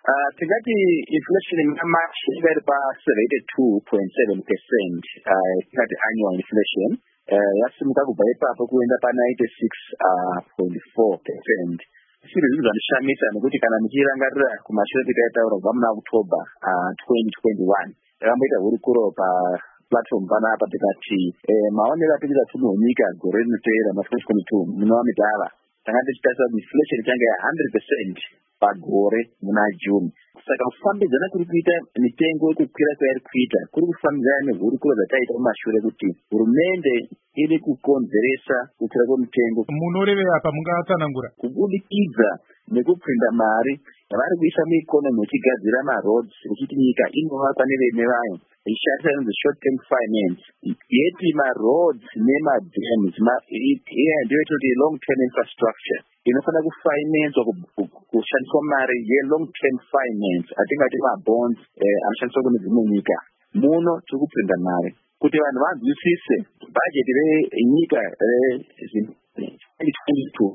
Tingati inflation mamashi ingari pa 72.7%, tingati annual inflation. Yasimuka kubva ipapo kuenda pa 96.4%. Zviro zvanishamisa nekuti kana muchirangarira kumashure tikaitaura kubva muna October 2021 takamboita hurukuro pa platform panapa tikati maonero atinoita tunohunyika gore rinoteera ma2022 munova midhara tanga tichitarisa kuti inflation ichanga ya 100% pagore muna June. Saka kufambidzana kuri kuita mitengo yekukwira kwairi kuita kuri kufambidzana nehurukuro dzataita mumashure kuti hurumende iri kukonzeresa kukwira kwemitengo. Munorevera apa mungatsanangura? Kubudikidza nekupinda mari yavari kuisa muikonomi vachigadzira maroads vachiti nyika inovakwa nevene vayo ishandisa inonzi short term finance yeti maroads nemadams ndiyo itoti long term infrastructure inofanira kufinanswa kushandiswa mari ye-long term finance atingati mabonds anoshandiswa kune dzimwe nyika. Muno tiri kupinda mari kuti vanhu vanzwisise bhajeti renyika re2022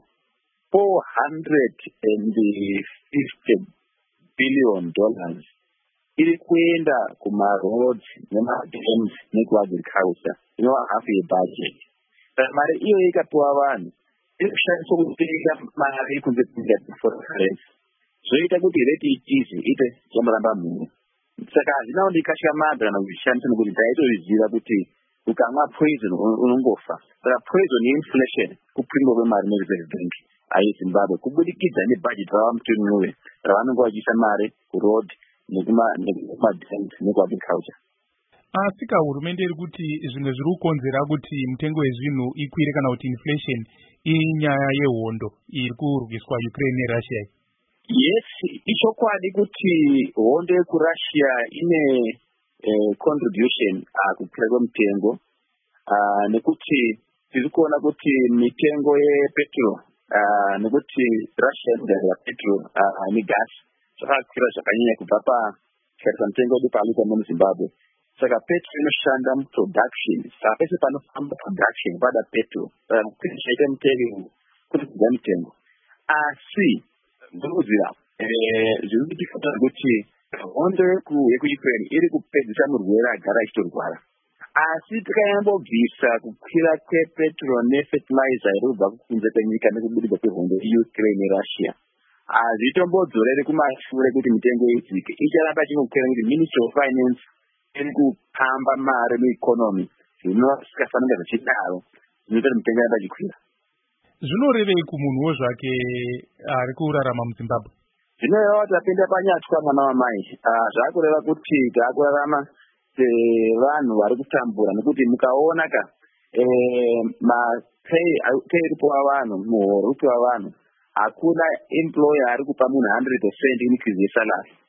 $450 billion iri kuenda kumaroads nemadams nekuagriculture inova hafu yebudget. Mari iyo ikapiwa vanhu iri kushandiswa kutenga mari kunze foreign currency zvoita kuti rate itizi ite chamuramba mhuru. Saka hazvina kundikashamadza kana kuzvishandisa nekuti taitozviziva kuti ukamwa poison unongofa. Saka poison yeinflation kupindwa kwemari nereserve bank yeZimbabwe kubudikidza nebudget rava mutonwe ravanenge vachiisa mari kuroad nekumadams nekuagriculture. Asika hurumende iri kuti zvimwe zviri kukonzera kuti mutengo wezvinhu ikwire kana kuti inflation inyaya yehondo iri kurwiswa Ukraine neRussia. Yes, ichokwadi kuti hondo yekuRussia ine contribution kukwira kwemutengo nekuti tiri kuona kuti mitengo yepetrol nekuti Russia inogadzira petrol negas zvakakwira zvakanyanya kubva patarisa mutengo wedu palita muZimbabwe. Saka petrol inoshanda muproduction, saka pese panofamba production pada petrol kuti zvaita mutengo kuti kudza mutengo. Asi ndinoziva zviri kuitika kuti hondo yekuUkraine iri kupedzisa murwere agara achitorwara. Asi tikanyambobvisa kukwira kwepetrol nefertilizer iri kubva kukunze kwenyika nekubudikwa kwehondo yeUkraine neRussia hazvitombodzorere kumashure kuti mitengo idzike. Icharamba chingokwira kuti Ministry of Finance iri kupamba mari mueconomy zvinosikafanira zvichidaro zvinoita kuti mitengo yaramba ichikwira. Zvinorevei kumunhuwo zvake ari kurarama muZimbabwe? Zvinoreva kuti tapinda panyatwa mwana wamai. Zvakureva kuti taakurarama sevanhu vari kutambura nekuti mukaona mapay iripiwa vanhu muhoro uripiwa vanhu hakuna employer ari kupa munhu 100% increase yesalary.